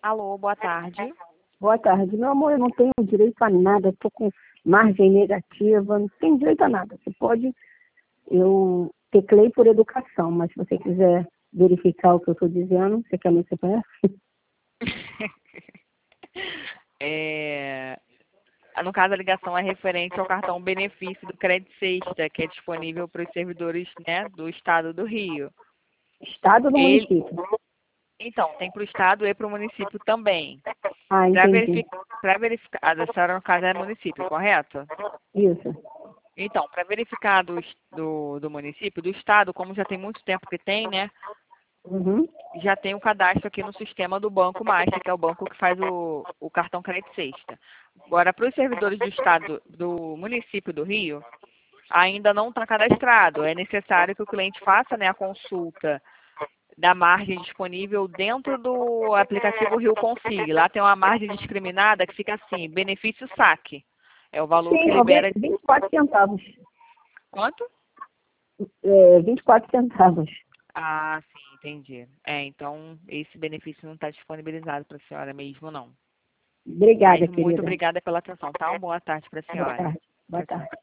Alô, boa tarde. Boa tarde. Meu amor, eu não tenho direito a nada, estou com margem negativa, não tenho direito a nada. Você pode, eu teclei por educação, mas se você quiser verificar o que eu estou dizendo, você quer meu CPF? No caso, a ligação é referente ao cartão benefício do Crédito Sexta, que é disponível para os servidores, né, do Estado do Rio. Estado do município? Então, tem para o Estado e para o município também. Ah, entendi. Para verificar, a senhora, no caso, é município, correto? Isso. Então, para verificar do município, do Estado, como já tem muito tempo que tem, né, Uhum. já tem o cadastro aqui no sistema do Banco Master, que é o banco que faz o cartão Crédito Sexta. Agora, para os servidores do Estado, do município do Rio, ainda não está cadastrado. É necessário que o cliente faça, né, a consulta da margem disponível dentro do aplicativo Rio Config. Lá tem uma margem discriminada que fica assim, benefício saque. É o valor que Sim, libera. 24 centavos. Quanto? 24 centavos. Ah, sim, entendi. Então esse benefício não está disponibilizado para a senhora mesmo, não. Obrigada, Mas muito querida. obrigada pela atenção, tá? Uma boa tarde para a Boa senhora. tarde. Boa Tchau, tchau. tarde.